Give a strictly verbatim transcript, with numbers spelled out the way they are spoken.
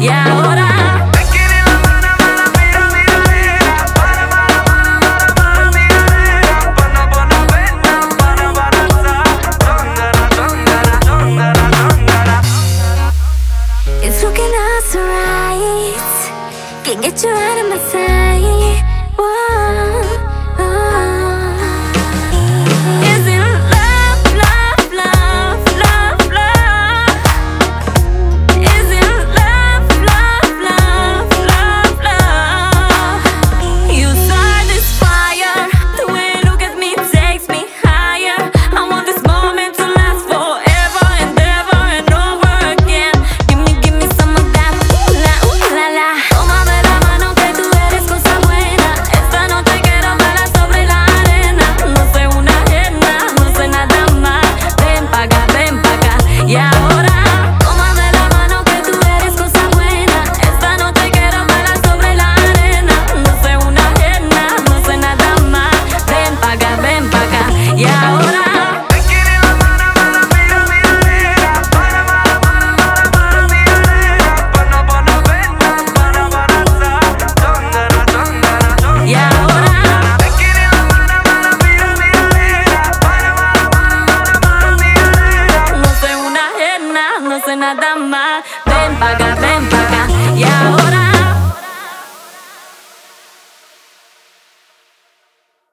Y ahora Me quiere la mala, mala, mira, mira, mira. Para, para, para, para, mira, mira. Pana, pana, pena, para, para, sa. Tongara, tongara, tongara, tongara. it's looking us right. Can't get you out of my sight.